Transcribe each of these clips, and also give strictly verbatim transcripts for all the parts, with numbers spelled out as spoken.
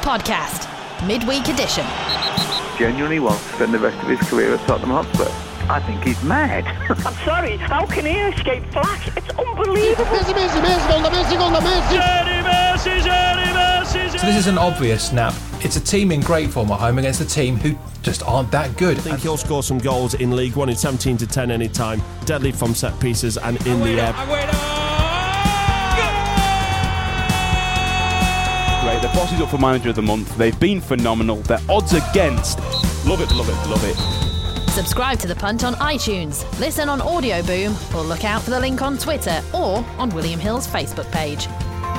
Podcast, midweek edition. Genuinely wants to spend the rest of his career at Tottenham Hotspur. I think he's mad. I'm sorry, how can he escape flash? It's unbelievable. Messi, Messi, Messi, gol da Messi, gol da Messi. Gianni Messi, Gianni Messi. So this is an obvious snap. It's a team in great form at home against a team who just aren't that good. I think he'll score some goals in League One. It's seventeen to ten any time. Deadly from set pieces and in the air. Great. The boss is up for Manager of the Month. They've been phenomenal. Their odds against. Love it, love it, love it. Subscribe to The Punt on iTunes, listen on Audio Boom, or look out for the link on Twitter or on William Hill's Facebook page.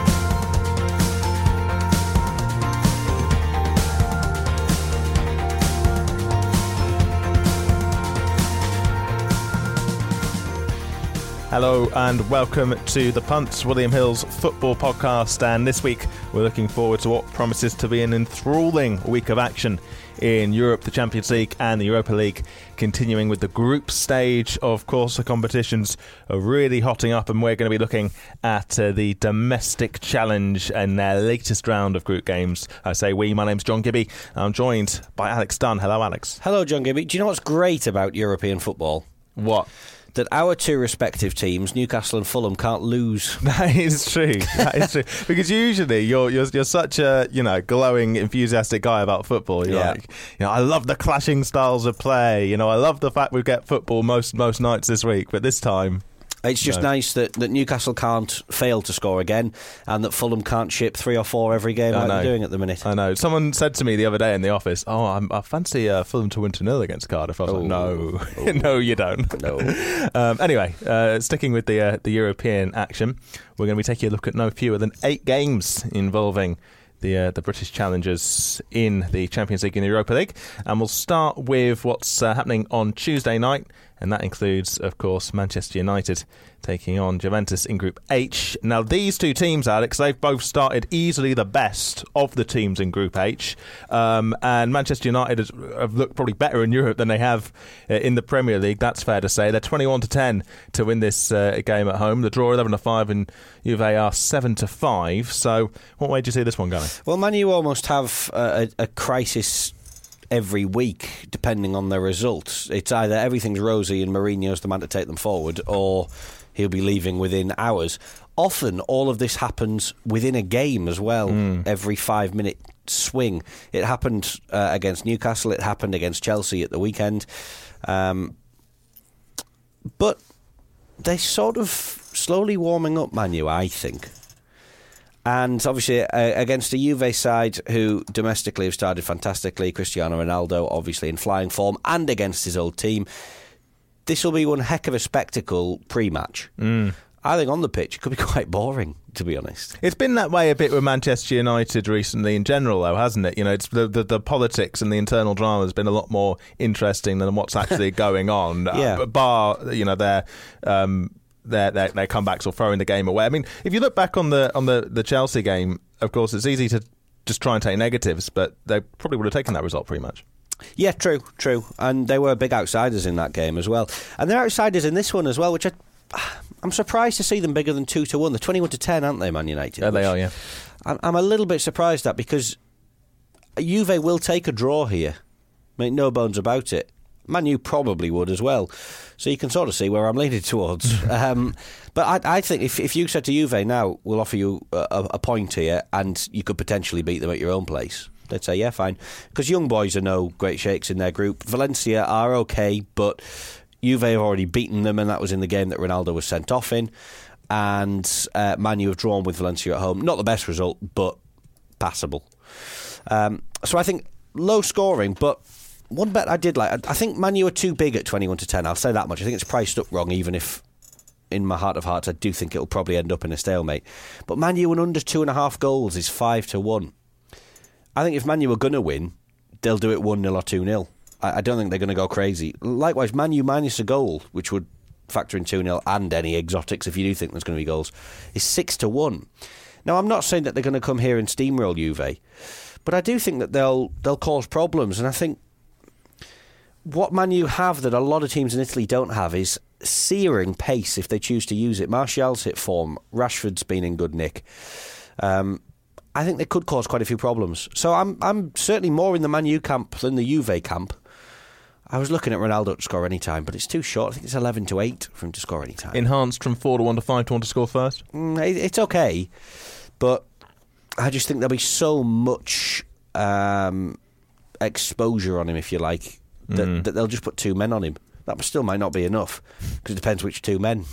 Hello and welcome to The Punt, William Hill's football podcast, and this week we're looking forward to what promises to be an enthralling week of action in Europe, the Champions League and the Europa League, continuing with the group stage. Of course, the competitions are really hotting up, and we're going to be looking at uh, the domestic challenge and their latest round of group games. I say we, my name's John Gibby. I'm joined by Alex Dunn. Hello, Alex. Hello, John Gibby. Do you know what's great about European football? What? That our two respective teams, Newcastle and Fulham, can't lose. That is true. That is true. Because usually you're you're you're such a you know glowing, enthusiastic guy about football. You're yeah. like, you know, I love the clashing styles of play. You know, I love the fact we get football most most nights this week. But this time, it's just no. nice that, that Newcastle can't fail to score again, and that Fulham can't ship three or four every game I like know. they're doing at the minute. I know. Someone said to me the other day in the office, "Oh, I'm, I fancy uh, Fulham to win two nil against Cardiff." I was oh. like, "No, oh. no, you don't." No. um, anyway, uh, sticking with the uh, the European action, we're going to be taking a look at no fewer than eight games involving the uh, the British challengers in the Champions League and the Europa League, and we'll start with what's uh, happening on Tuesday night, and that includes, of course, Manchester United taking on Juventus in Group H. Now, these two teams, Alex, they've both started easily the best of the teams in Group H, um, and Manchester United has, have looked probably better in Europe than they have uh, in the Premier League. That's fair to say. They're twenty-one to ten to win this uh, game at home. The draw eleven to five, and Juve are seven to five. So, what way do you see this one going? Well, Man U almost have a, a, a crisis every week, depending on their results. It's either everything's rosy and Mourinho's the man to take them forward, or he'll be leaving within hours. Often, all of this happens within a game as well, mm. every five-minute swing. It happened uh, against Newcastle, it happened against Chelsea at the weekend. Um, but they're sort of slowly warming up, Man U, I think. And obviously, uh, against a Juve side who domestically have started fantastically, Cristiano Ronaldo obviously in flying form, and against his old team, this will be one heck of a spectacle pre-match. Mm. I think on the pitch it could be quite boring, to be honest. It's been that way a bit with Manchester United recently in general, though, hasn't it? You know, it's the, the, the politics and the internal drama has been a lot more interesting than what's actually going on. Yeah. Uh, bar, you know, their um, their, their their comebacks or throwing the game away. I mean, if you look back on the on the, the Chelsea game, of course, it's easy to just try and take negatives, but they probably would have taken that result pretty much. Yeah, true, true. And they were big outsiders in that game as well. And they're outsiders in this one as well, which I, I'm surprised to see them bigger than two to one. They're twenty-one to ten, aren't they, Man United? Yeah, they are, yeah. I'm, I'm a little bit surprised at, because Juve will take a draw here. Make no bones about it. Man U probably would as well. So you can sort of see where I'm leaning towards. um, but I, I think if, if you said to Juve, now, we'll offer you a, a point here, and you could potentially beat them at your own place, they'd say, yeah, fine. Because young boys are no great shakes in their group. Valencia are okay, but Juve have already beaten them, and that was in the game that Ronaldo was sent off in. And uh, Man U have drawn with Valencia at home. Not the best result, but passable. Um, so I think low scoring, but one bet I did like, I think Man U are too big at twenty-one to ten. I'll say that much. I think it's priced up wrong, even if in my heart of hearts I do think it'll probably end up in a stalemate. But Man U and under two and a half goals is five to one. I think if Man U are going to win, they'll do it one nil or two nil. I, I don't think they're going to go crazy. Likewise, Man U minus a goal, which would factor in two nil and any exotics if you do think there's going to be goals, is six to one. Now, I'm not saying that they're going to come here and steamroll Juve, but I do think that they'll they'll cause problems. And I think what Man U have that a lot of teams in Italy don't have is searing pace if they choose to use it. Martial's hit form. Rashford's been in good nick. Um, I think they could cause quite a few problems. So I'm I'm certainly more in the Man U camp than the Juve camp. I was looking at Ronaldo to score any time, but it's too short. I think it's eleven to eight for him to score any time. Enhanced from four to one to five to one to score first? Mm, it, it's okay, but I just think there'll be so much um, exposure on him, if you like, that, mm. that they'll just put two men on him. That still might not be enough, because it depends which two men.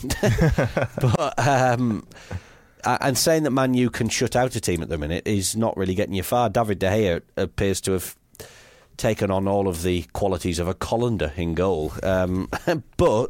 but um, and saying that Man U can shut out a team at the minute is not really getting you far. David De Gea appears to have taken on all of the qualities of a colander in goal. Um, but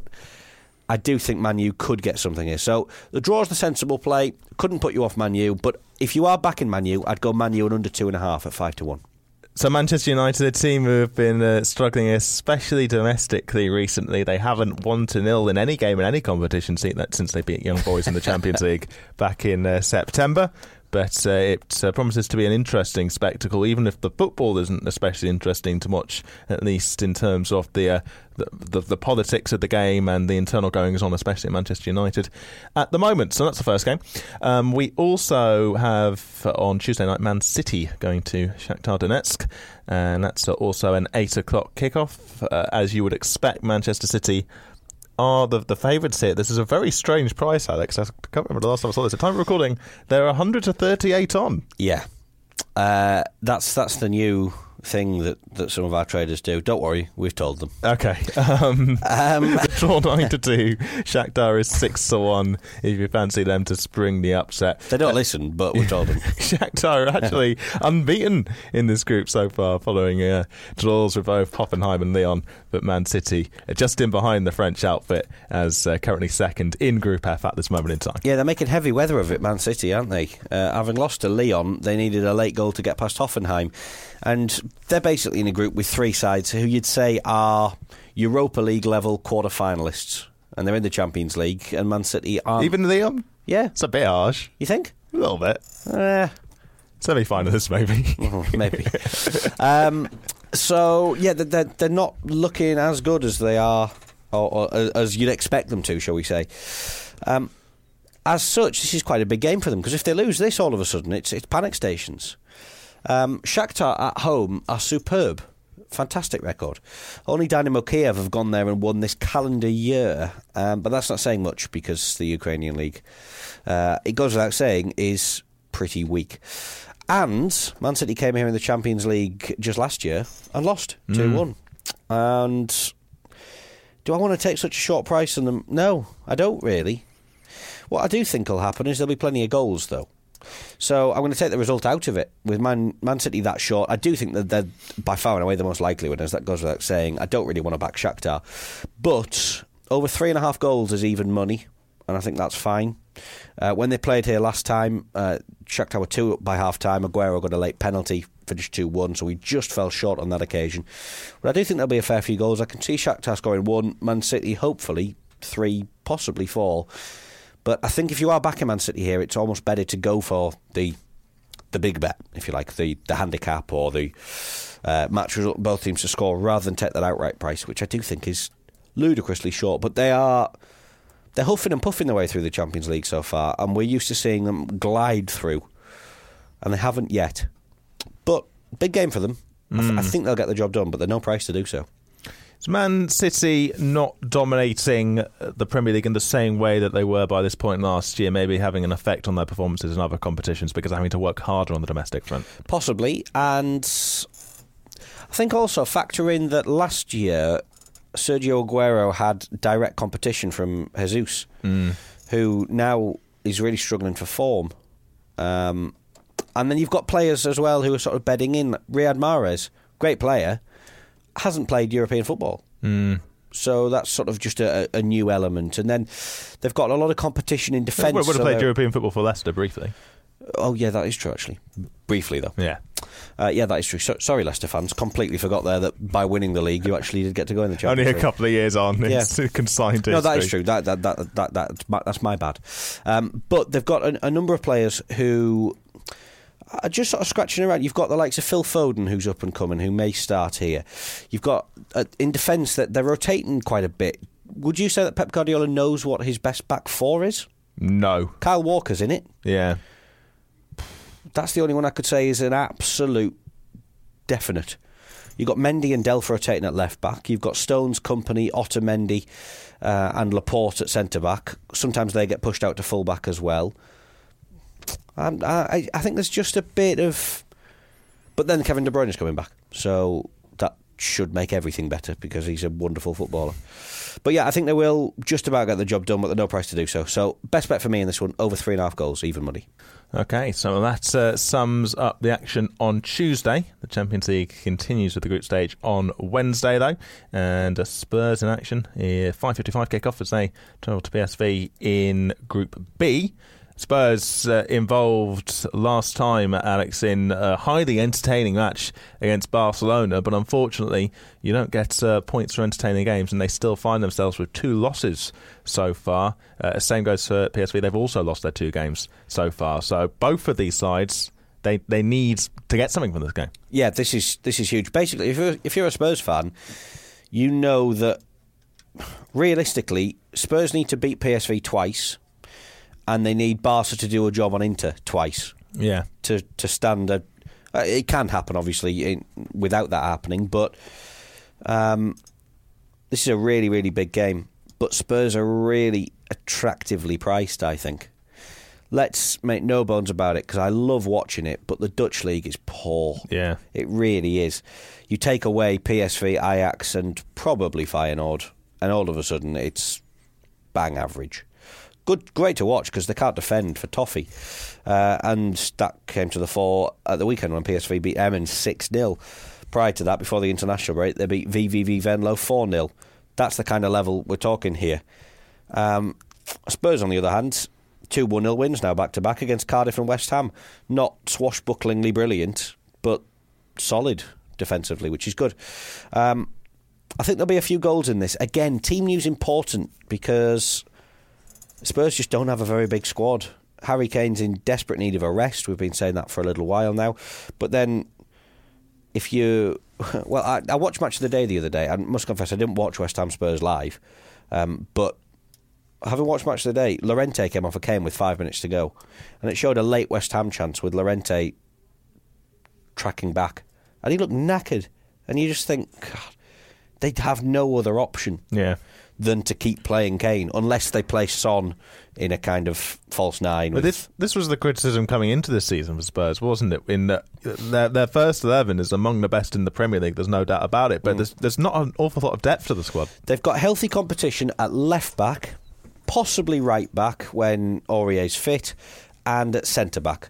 I do think Man U could get something here. So the draw's the sensible play. Couldn't put you off Man U, but if you are backing Man U, I'd go Man U and under two and a half at five to one. So Manchester United, a team who have been uh, struggling, especially domestically recently. They haven't won to nil in any game in any competition since they beat Young Boys in the Champions League back in uh, September. But uh, it uh, promises to be an interesting spectacle, even if the football isn't especially interesting to watch, at least in terms of the, uh, the, the the politics of the game and the internal goings-on, especially at Manchester United at the moment. So that's the first game. Um, we also have, uh, on Tuesday night, Man City going to Shakhtar Donetsk, and that's uh, also an eight o'clock kickoff. Uh, as you would expect, Manchester City are the, the favourites here. This is a very strange price, Alex. I can't remember the last time I saw this. At the time of recording, they're one hundred to thirty-eight on. Yeah. Uh, that's that's the new thing that, that some of our traders do. Don't worry, we've told them. Okay. Um, um, the draw nine to two. Shakhtar is six to one if you fancy them to spring the upset. They don't uh, listen, but we've told them. Shakhtar are actually unbeaten in this group so far, following uh, draws with both Hoffenheim and Lyon, but Man City are just in behind the French outfit as uh, currently second in Group F at this moment in time. Yeah, they're making heavy weather of it, Man City, aren't they? Uh, having lost to Lyon, they needed a late goal to get past Hoffenheim. And they're basically in a group with three sides who you'd say are Europa League level quarter-finalists. And they're in the Champions League, and Man City aren't. Even Lyon? Yeah. It's a bit harsh. You think? A little bit. Uh, Semi-finalists, maybe. maybe. um, so, yeah, they're, they're not looking as good as they are, or, or as you'd expect them to, shall we say. Um, as such, this is quite a big game for them, because if they lose this all of a sudden, it's, it's panic stations. Um, Shakhtar at home are superb. Fantastic record. Only Dynamo Kiev have gone there and won this calendar year, um, but that's not saying much because the Ukrainian league, uh, it goes without saying, is pretty weak. And Man City came here in the Champions League just last year and lost mm. two one. And do I want to take such a short price on them? No, I don't really. What I do think will happen is there'll be plenty of goals, though. So I'm going to take the result out of it. With Man, Man City that short, I do think that they're by far and away the most likely winners. That goes without saying. I don't really want to back Shakhtar. But over three and a half goals is even money, and I think that's fine. Uh, when they played here last time, uh, Shakhtar were two up by half-time. Aguero got a late penalty, finished two one, so we just fell short on that occasion. But I do think there'll be a fair few goals. I can see Shakhtar scoring one, Man City hopefully three, possibly four. But I think if you are backing Man City here, it's almost better to go for the the big bet, if you like, the, the handicap or the uh, match result, both teams to score, rather than take that outright price, which I do think is ludicrously short. But they are they're huffing and puffing their way through the Champions League so far, and we're used to seeing them glide through, and they haven't yet. But big game for them. Mm. I, th- I think they'll get the job done, but they're no price to do so. Is Man City not dominating the Premier League in the same way that they were by this point last year, maybe having an effect on their performances in other competitions because they're having to work harder on the domestic front? Possibly, and I think also factor in that last year Sergio Aguero had direct competition from Jesus, mm. who now is really struggling for form. Um, and then you've got players as well who are sort of bedding in. Riyad Mahrez, great player, hasn't played European football. Mm. So that's sort of just a, a new element. And then they've got a lot of competition in defence. Would have so played European football for Leicester briefly. Oh, yeah, that is true, actually. Briefly, though. Yeah. Uh, yeah, that is true. So, sorry, Leicester fans. Completely forgot there that by winning the league, you actually did get to go in the Champions League. Only a couple of years on. It's yeah. consigned to No, that is true. That, that, that, that, that's, my, that's my bad. Um, but they've got a, a number of players who are just sort of scratching around. You've got the likes of Phil Foden, who's up and coming, who may start here. You've got, uh, in defence, that they're rotating quite a bit. Would you say that Pep Guardiola knows what his best back four is? No. Kyle Walker's in it. Yeah. That's the only one I could say is an absolute definite. You've got Mendy and Delph rotating at left back. You've got Stones, Company, Otamendi, uh, and Laporte at centre back. Sometimes they get pushed out to full back as well. Um, I, I think there's just a bit of. But then Kevin De Bruyne is coming back, so that should make everything better because he's a wonderful footballer. But yeah, I think they will just about get the job done, but they're no price to do so. So best bet for me in this one, over three and a half goals, even money. Okay, so that uh, sums up the action on Tuesday. The Champions League continues with the group stage on Wednesday, though. And uh, Spurs in action. Uh, five fifty-five kick-off as they travel to P S V in Group B. Spurs uh, involved last time, Alex, in a highly entertaining match against Barcelona, but unfortunately you don't get uh, points for entertaining games, and they still find themselves with two losses so far. Uh, same goes for P S V. They've also lost their two games so far. So both of these sides, they, they need to get something from this game. Yeah, this is this is huge. Basically, if you're, if you're a Spurs fan, you know that realistically Spurs need to beat P S V twice, and they need Barca to do a job on Inter twice. Yeah. To to stand a, uh, it can happen obviously in, without that happening, but um, this is a really really big game. But Spurs are really attractively priced, I think. Let's make no bones about it, because I love watching it, but the Dutch league is poor. Yeah. It really is. You take away P S V, Ajax, and probably Feyenoord, and all of a sudden it's bang average. Good, great to watch because they can't defend for toffee. Uh, and that came to the fore at the weekend when P S V beat Emmen six nil. Prior to that, before the international break, they beat V V V Venlo four nil. That's the kind of level we're talking here. Um, Spurs, on the other hand, two one nil wins now back-to-back against Cardiff and West Ham. Not swashbucklingly brilliant, but solid defensively, which is good. Um, I think there'll be a few goals in this. Again, team news important because Spurs just don't have a very big squad. Harry Kane's in desperate need of a rest. We've been saying that for a little while now. But then, if you... Well, I, I watched Match of the Day the other day. I must confess, I didn't watch West Ham Spurs live. Um, but having watched Match of the Day, Llorente came off a Kane with five minutes to go. And it showed a late West Ham chance with Llorente tracking back. And he looked knackered. And you just think, God, they'd have no other option. Yeah. Than to keep playing Kane, unless they play Son in a kind of false nine. But this this was the criticism coming into this season for Spurs, wasn't it? In that their, their first eleven is among the best in the Premier League, there's no doubt about it, but mm. there's, there's not an awful lot of depth to the squad. They've got healthy competition at left back, possibly right back when Aurier's fit, and at centre back.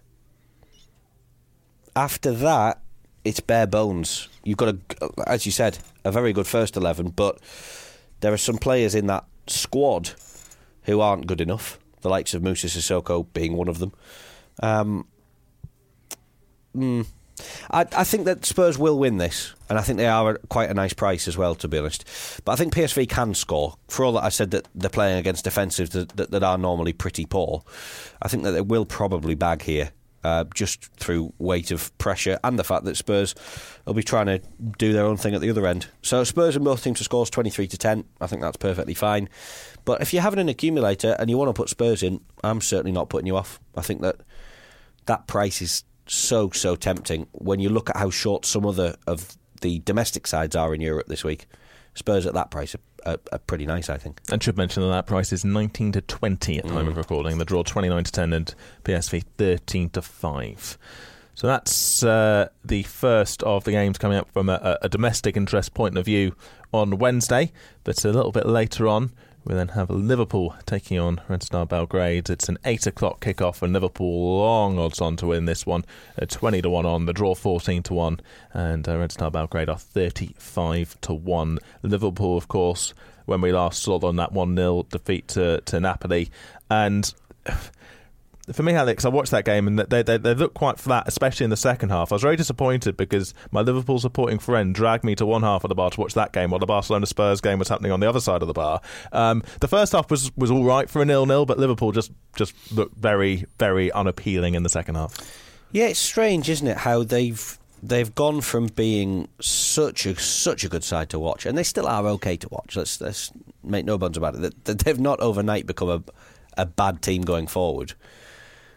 After that, it's bare bones. You've got, a, as you said, a very good first eleven, but there are some players in that squad who aren't good enough, the likes of Moussa Sissoko being one of them. Um, mm, I, I think that Spurs will win this, and I think they are quite a nice price as well, to be honest. But I think P S V can score. For all that I said that they're playing against defensives that, that, that are normally pretty poor, I think that they will probably bag here. Uh, just through weight of pressure and the fact that Spurs will be trying to do their own thing at the other end. So Spurs and both teams to scores twenty-three to ten. I think that's perfectly fine. But if you're having an accumulator and you want to put Spurs in, I'm certainly not putting you off. I think that that price is so, so tempting when you look at how short some other of the domestic sides are in Europe this week. Spurs at that price are, are, are pretty nice, I think. And should mention that that price is nineteen to twenty at the time mm. of recording. The draw twenty-nine to ten and P S V thirteen to five. So that's uh, the first of the games coming up from a, a domestic interest point of view on Wednesday. But a little bit later on, we then have Liverpool taking on Red Star Belgrade. It's an eight o'clock kickoff, and Liverpool long odds on to win this one. Uh, twenty to one on, the draw fourteen to one, and uh, Red Star Belgrade are thirty-five to one. Liverpool, of course, when we last saw them, that one nil defeat to, to Napoli. And for me, Alex, I watched that game and they, they they looked quite flat, especially in the second half. I was very disappointed because my Liverpool supporting friend dragged me to one half of the bar to watch that game while the Barcelona-Spurs game was happening on the other side of the bar. Um, the first half was, was all right for a nil-nil, but Liverpool just, just looked very, very unappealing in the second half. Yeah, it's strange, isn't it, how they've they've gone from being such a such a good side to watch, and they still are okay to watch. Let's, let's make no bones about it. That they've not overnight become a, a bad team going forward.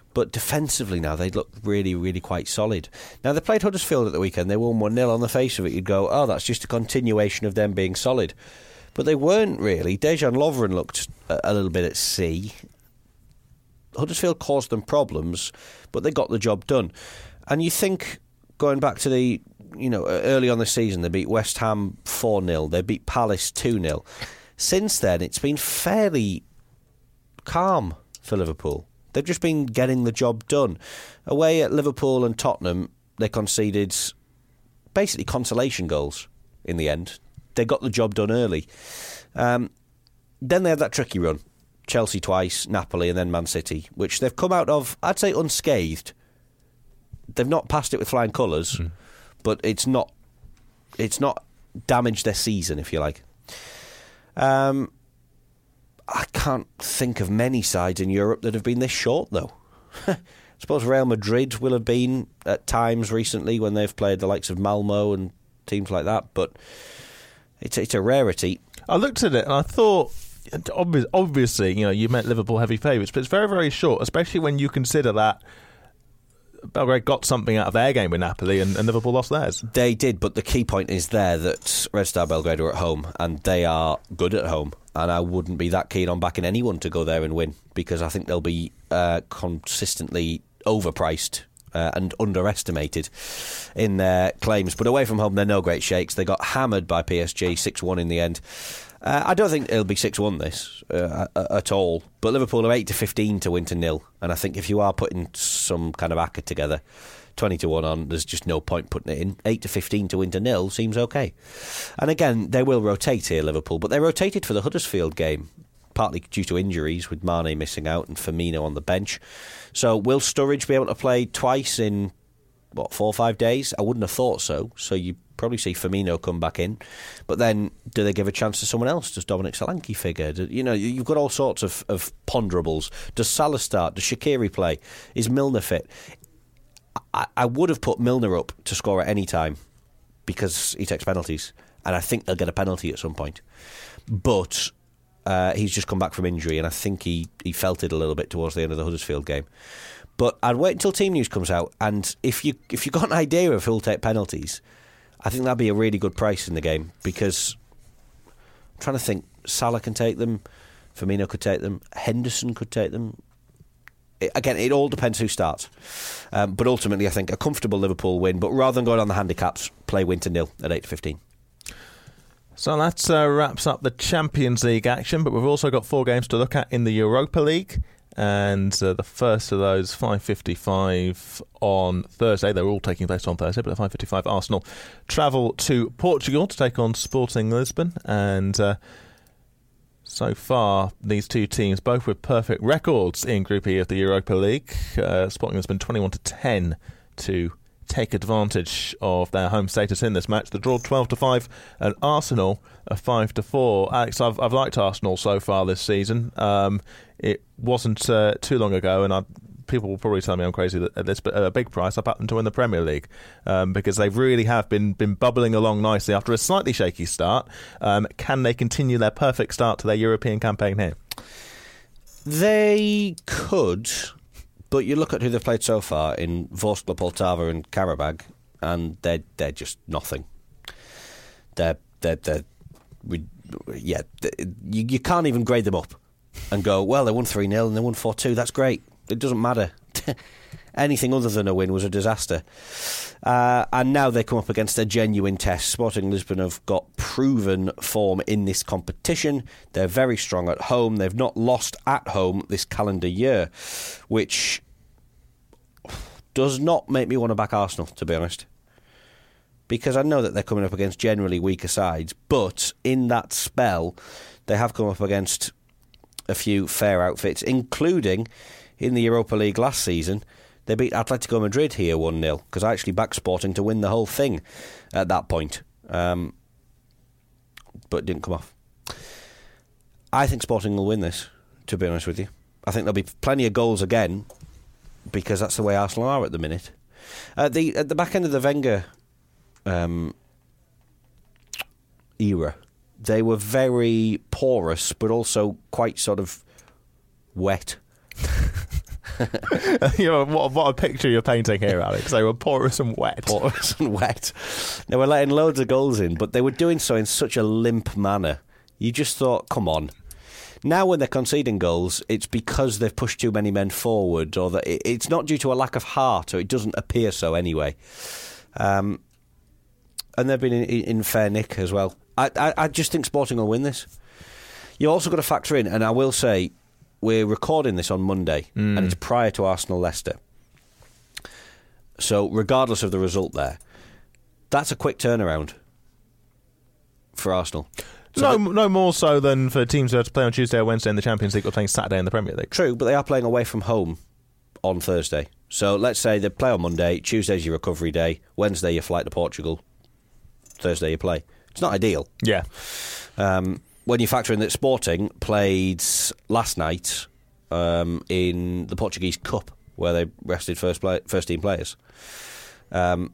But defensively now, they look really, really quite solid. Now, they played Huddersfield at the weekend. They won one nil. On the face of it, you'd go, oh, that's just a continuation of them being solid. But they weren't really. Dejan Lovren looked a, a little bit at sea. Huddersfield caused them problems, but they got the job done. And you think, going back to the, you know, early on the season, they beat West Ham four nil. They beat Palace two nil. Since then, it's been fairly calm for Liverpool. They've just been getting the job done. Away at Liverpool and Tottenham, they conceded basically consolation goals in the end. They got the job done early. Um, then they had that tricky run. Chelsea twice, Napoli, and then Man City, which they've come out of, I'd say, unscathed. They've not passed it with flying colours, mm. but it's not it's not damaged their season, if you like. Um, I can't think of many sides in Europe that have been this short, though. I suppose Real Madrid will have been at times recently when they've played the likes of Malmo and teams like that, but it's, it's a rarity. I looked at it and I thought, obviously, you know, you meant Liverpool heavy favourites, but it's very, very short, especially when you consider that Belgrade got something out of their game with Napoli and, and Liverpool lost theirs. They did, but the key point is there that Red Star Belgrade are at home and they are good at home. And I wouldn't be that keen on backing anyone to go there and win, because I think they'll be uh, consistently overpriced uh, and underestimated in their claims. But away from home, they're no great shakes. They got hammered by P S G six one in the end. Uh, I don't think it'll be six one this uh, at all. But Liverpool are eight to fifteen to win to nil. And I think if you are putting some kind of acca together, twenty to one on, there's just no point putting it in. eight to fifteen to win to nil seems okay. And again, they will rotate here, Liverpool, but they rotated for the Huddersfield game, partly due to injuries, with Mane missing out and Firmino on the bench. So will Sturridge be able to play twice in, what, four or five days? I wouldn't have thought so. So you probably see Firmino come back in. But then, do they give a chance to someone else? Does Dominic Solanke figure? Do, you know, you've got all sorts of, of ponderables. Does Salah start? Does Shaqiri play? Is Milner fit? I, I would have put Milner up to score at any time because he takes penalties, and I think they'll get a penalty at some point. But uh, he's just come back from injury, and I think he, he felt it a little bit towards the end of the Huddersfield game. But I'd wait until team news comes out, and if you if you've got an idea of who'll take penalties, I think that'd be a really good price in the game, because I'm trying to think, Salah can take them, Firmino could take them, Henderson could take them. It, again, it all depends who starts. Um, but ultimately, I think a comfortable Liverpool win, but rather than going on the handicaps, play win to nil at eight to fifteen. So that uh, wraps up the Champions League action, but we've also got four games to look at in the Europa League. And uh, the first of those, five fifty-five on Thursday. They're all taking place on Thursday, but at five fifty-five, Arsenal travel to Portugal to take on Sporting Lisbon. And uh, so far, these two teams, both with perfect records in Group E of the Europa League. Uh, Sporting Lisbon twenty-one to ten to take advantage of their home status in this match. The draw twelve to five, and Arsenal a five to four. Alex, I've, I've liked Arsenal so far this season. Um, it wasn't uh, too long ago, and I, people will probably tell me I'm crazy at this, but at a big price, I backed them to win the Premier League um, because they really have been been bubbling along nicely after a slightly shaky start. Um, can they continue their perfect start to their European campaign here? They could, but you look at who they've played so far in Vorskla, Poltava and Karabag, and they're they're just nothing. They're they're they're we, yeah. They're, you you can't even grade them up and go, well, they won three nil and they won four two. That's great. It doesn't matter. Anything other than a win was a disaster. Uh, and now they come up against a genuine test. Sporting Lisbon have got proven form in this competition. They're very strong at home. They've not lost at home this calendar year, which does not make me want to back Arsenal, to be honest. Because I know that they're coming up against generally weaker sides, but in that spell, they have come up against a few fair outfits, including in the Europa League last season. They beat Atletico Madrid here one nil, because I actually backed Sporting to win the whole thing at that point. Um, but it didn't come off. I think Sporting will win this, to be honest with you. I think there'll be plenty of goals again, because that's the way Arsenal are at the minute. At the, at the back end of the Wenger um, era, they were very porous, but also quite sort of wet. you know, what, what a picture you're painting here, Alex. They were porous and wet. Porous and wet. They were letting loads of goals in, but they were doing so in such a limp manner. You just thought, come on. Now when they're conceding goals, it's because they've pushed too many men forward, or that it's not due to a lack of heart, or it doesn't appear so anyway. Um, and they've been in, in fair nick as well. I, I, I just think Sporting will win this. You also got to factor in, and I will say, we're recording this on Monday, mm. and it's prior to Arsenal-Leicester. So regardless of the result there, that's a quick turnaround for Arsenal. So no, no more so than for teams who have to play on Tuesday or Wednesday in the Champions League or playing Saturday in the Premier League. True, but they are playing away from home on Thursday. So let's say they play on Monday, Tuesday's your recovery day, Wednesday your flight to Portugal, Thursday you play. It's not ideal. Yeah. Um, when you factor in that Sporting played last night um, in the Portuguese Cup, where they rested first play, first team players. Um,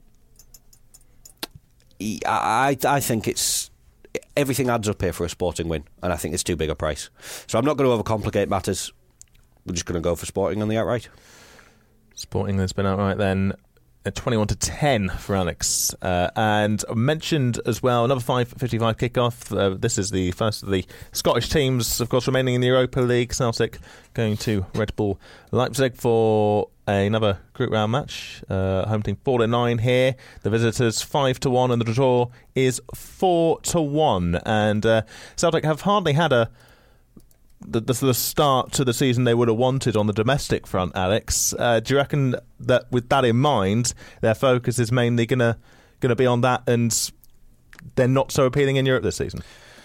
I, I think it's everything adds up here for a Sporting win, and I think it's too big a price. So I'm not going to overcomplicate matters. We're just going to go for Sporting on the outright. Sporting has been outright then. At twenty-one to ten for Alex. Uh, and mentioned as well, another five fifty-five kickoff. Uh, this is the first of the Scottish teams, of course, remaining in the Europa League. Celtic going to Red Bull Leipzig for another group round match. Uh, home team four to nine here. The visitors five to one, and the draw is four to one. And uh, Celtic have hardly had a The, the, the start to the season they would have wanted on the domestic front, Alex. Uh, do you reckon that with that in mind, their focus is mainly going to going to be on that, and they're not so appealing in Europe this season?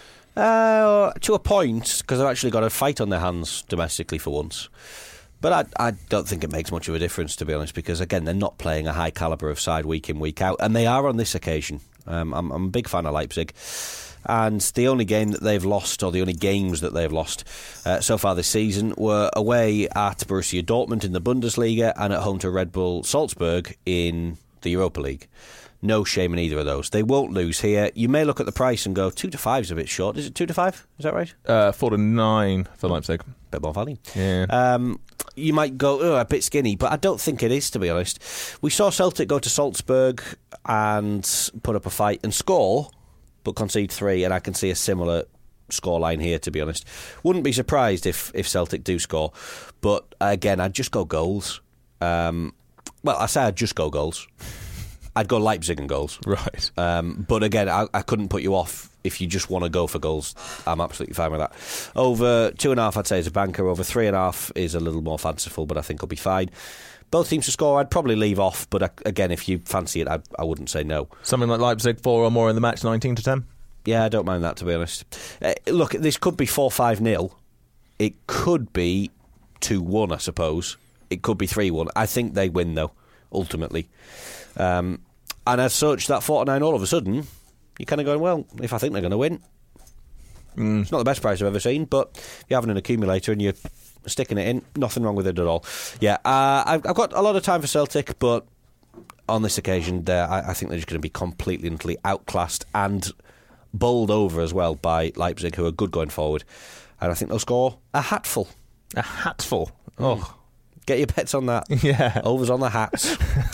Uh, to a point, because they've actually got a fight on their hands domestically for once. But I, I don't think it makes much of a difference, to be honest, because, again, they're not playing a high calibre of side week in, week out, and they are on this occasion. Um, I'm, I'm a big fan of Leipzig. And the only game that they've lost, or the only games that they've lost uh, so far this season, were away at Borussia Dortmund in the Bundesliga and at home to Red Bull Salzburg in the Europa League. No shame in either of those. They won't lose here. You may look at the price and go, two to five is a bit short. Is it two to five? Is that right? Uh, four to nine for Leipzig. Bit more value. Yeah. Um, you might go, oh, a bit skinny, but I don't think it is, to be honest. We saw Celtic go to Salzburg and put up a fight and score, but concede three, and I can see a similar scoreline here, to be honest. Wouldn't be surprised if, if Celtic do score, but again, I'd just go goals. Um, well, I say I'd just go goals. I'd go Leipzig and goals. Right. Um, but again, I, I couldn't put you off if you just want to go for goals. I'm absolutely fine with that. Over two and a half, I'd say, is a banker. Over three and a half is a little more fanciful, but I think it'll be fine. Both teams to score, I'd probably leave off, but again, if you fancy it, I, I wouldn't say no. Something like Leipzig, four or more in the match, nineteen to ten? Yeah, I don't mind that, to be honest. Uh, look, this could be four five nil. It could be two one, I suppose. It could be three one. I think they win, though, ultimately. Um, and as such, that four to nine, all of a sudden, you're kind of going, well, if I think they're going to win, mm. it's not the best price I've ever seen, but if you're having an accumulator and you're sticking it in, nothing wrong with it at all. Yeah, uh, I've, I've got a lot of time for Celtic, but on this occasion, I, I think they're just going to be completely and utterly outclassed and bowled over as well by Leipzig, who are good going forward. And I think they'll score a hatful. A hatful? Oh. Get your bets on that. Yeah. Overs on the hats.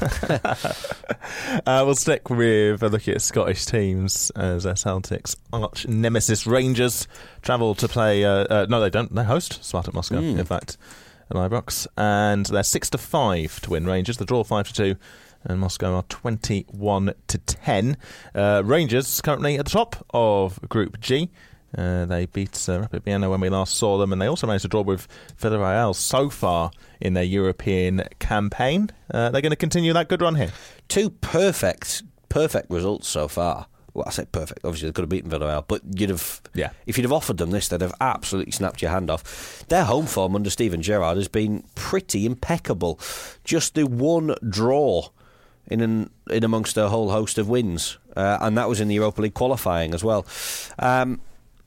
uh, we'll stick with a look at Scottish teams as uh, Celtic's arch nemesis Rangers travel to play. Uh, uh, no, they don't. They host Spartak Moscow, mm. in fact, at Ibrox, and they're six to five to win. Rangers, the draw five to two, and Moscow are twenty-one to ten. Uh, Rangers currently at the top of Group G. Uh, they beat uh, Rapid Vienna when we last saw them, and they also managed to draw with Villarreal so far in their European campaign. Uh, they're going to continue that good run here. Two perfect, perfect results so far. Well, I say perfect. Obviously, they could have beaten Villarreal, but you'd have, yeah. if you'd have offered them this, they'd have absolutely snapped your hand off. Their home form under Steven Gerrard has been pretty impeccable. Just the one draw in an, in amongst a whole host of wins, uh, and that was in the Europa League qualifying as well. Um,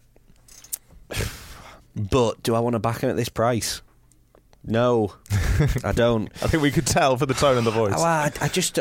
But do I want to back him at this price? No, I don't. I think we could tell for the tone of the voice. Oh, I, I just...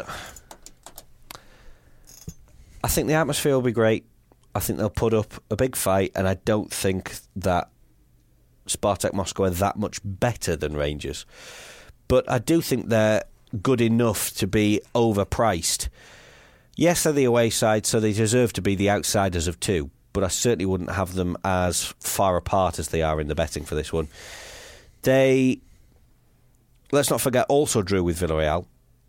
I think the atmosphere will be great. I think they'll put up a big fight, and I don't think that Spartak Moscow are that much better than Rangers. but I do think they're good enough to be overpriced. Yes, they're the away side, so they deserve to be the outsiders of two, but I certainly wouldn't have them as far apart as they are in the betting for this one. They, let's not forget, also drew with Villarreal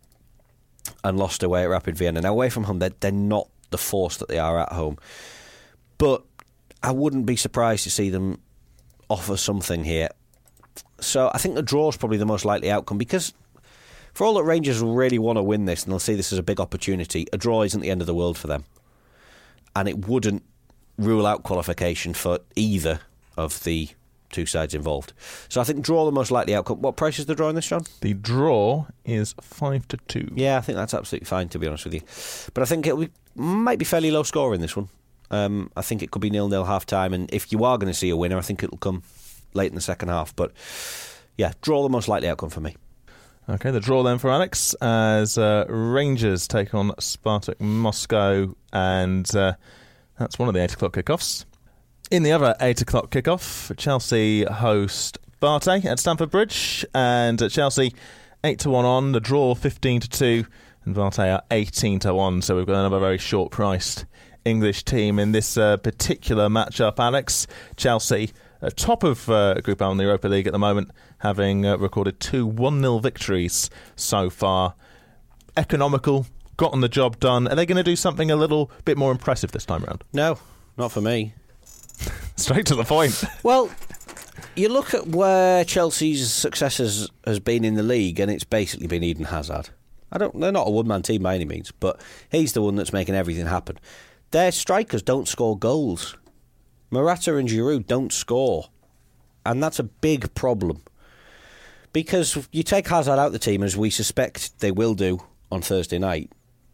and lost away at Rapid Vienna. Now, away from home, they're, they're not the force that they are at home. But I wouldn't be surprised to see them offer something here. So I think the draw is probably the most likely outcome, because for all that Rangers will really want to win this and they'll see this as a big opportunity, a draw isn't the end of the world for them. And it wouldn't rule out qualification for either of the two sides involved. So I think draw the most likely outcome. What price is the draw in this, John? The draw is five to two. Yeah, I think that's absolutely fine, to be honest with you. But I think it will, might be fairly low score in this one. Um, I think it could be nil-nil half-time, and if you are going to see a winner, I think it'll come late in the second half. But yeah, draw the most likely outcome for me. Okay, the draw then for Alex as uh, Rangers take on Spartak Moscow, and uh, that's one of the eight o'clock kickoffs. In the other eight o'clock kickoff, Chelsea host Barté at Stamford Bridge, and at Chelsea eight to one on, the draw fifteen to two, and Barté are eighteen to one, so we've got another very short priced English team in this uh, particular matchup. Alex, Chelsea uh, top of uh, Group L in the Europa League at the moment, having uh, recorded two one nil victories so far. Economical, gotten the job done. Are they going to do something a little bit more impressive this time around? No, not for me. Straight to the point. Well, you look at where Chelsea's success has, has been in the league, and it's basically been Eden Hazard. I don't. They're not a one-man team by any means, but he's the one that's making everything happen. Their strikers don't score goals. Morata and Giroud don't score, and that's a big problem. Because you take Hazard out of the team, as we suspect they will do on Thursday night,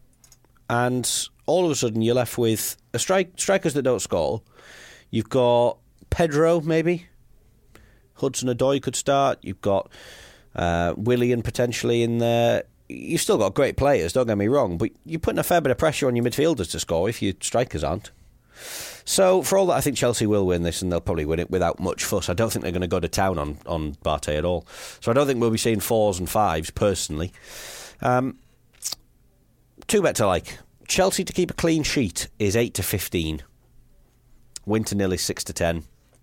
and all of a sudden you're left with a strike, strikers that don't score. You've got Pedro, maybe. Hudson-Odoi could start. You've got uh, Willian potentially in there. You've still got great players, don't get me wrong, but you're putting a fair bit of pressure on your midfielders to score if your strikers aren't. So, for all that, I think Chelsea will win this, and they'll probably win it without much fuss. I don't think they're going to go to town on, on Barté at all. So I don't think we'll be seeing fours and fives, personally. Um, two bet to like. Chelsea to keep a clean sheet is eight to fifteen. Win to nil is six to ten.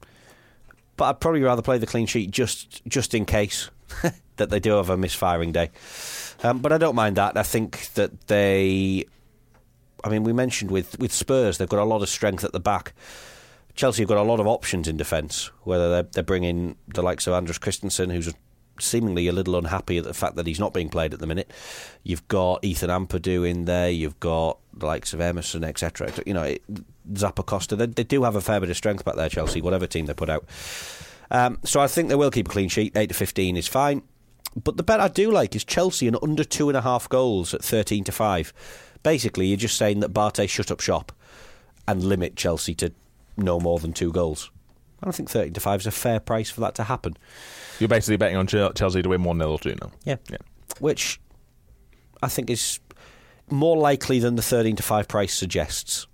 But I'd probably rather play the clean sheet just just in case that they do have a misfiring day. Um, but I don't mind that. I think that they... I mean, we mentioned with, with Spurs, they've got a lot of strength at the back. Chelsea have got a lot of options in defence, whether they're, they're bringing the likes of Andres Christensen, who's seemingly a little unhappy at the fact that he's not being played at the minute. You've got Ethan Ampadu in there. You've got the likes of Emerson, et cetera. You know, it, Zappacosta. They, they do have a fair bit of strength back there, Chelsea, whatever team they put out. Um, so I think they will keep a clean sheet. eight to fifteen is fine. But the bet I do like is Chelsea and under two and a half goals at thirteen to five. Basically, you're just saying that Barté shut up shop and limit Chelsea to no more than two goals. I don't think thirteen to five is a fair price for that to happen. You're basically betting on Chelsea to win one nil or two nil. Yeah. yeah. Which I think is more likely than the thirteen to five price suggests.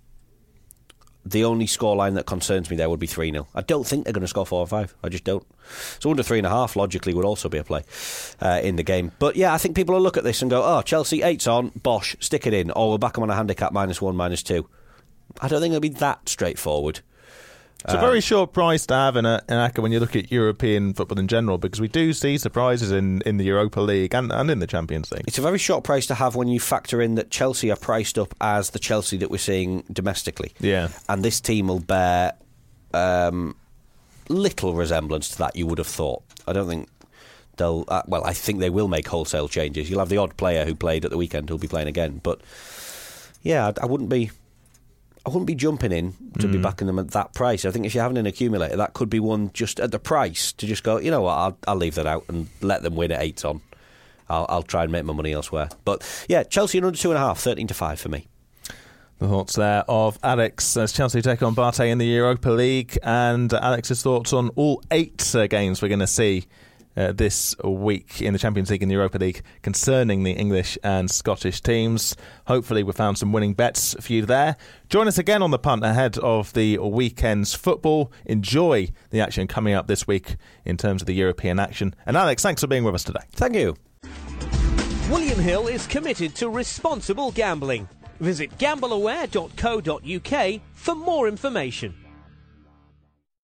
The only scoreline that concerns me there would be three nil. I don't think they're going to score four or five. I just don't. So under three and a half, logically, would also be a play uh, in the game. But yeah, I think people will look at this and go, oh, Chelsea, eight's on, bosh, stick it in. Or we'll back them on a handicap, minus one, minus two. I don't think it'll be that straightforward. It's a very short price to have in a, in A C A when you look at European football in general, because we do see surprises in, in the Europa League and, and in the Champions League. It's a very short price to have when you factor in that Chelsea are priced up as the Chelsea that we're seeing domestically. Yeah. And this team will bear um, little resemblance to that, you would have thought. I don't think they'll... Uh, well, I think they will make wholesale changes. You'll have the odd player who played at the weekend who'll be playing again. But, yeah, I, I wouldn't be... I wouldn't be jumping in to mm. be backing them at that price. I think if you're having an accumulator, that could be one just at the price to just go, you know what, I'll, I'll leave that out and let them win at eight on. I'll, I'll try and make my money elsewhere. But yeah, Chelsea under two and a half, thirteen to five for me. The thoughts there of Alex as Chelsea take on Barté in the Europa League, and Alex's thoughts on all eight uh, games we're going to see uh, this week in the Champions League and the Europa League concerning the English and Scottish teams. Hopefully we've found some winning bets for you there. Join us again on the punt ahead of the weekend's football. Enjoy the action coming up this week in terms of the European action. And Alex, thanks for being with us today. Thank you. William Hill is committed to responsible gambling. Visit gamble aware dot co dot uk for more information.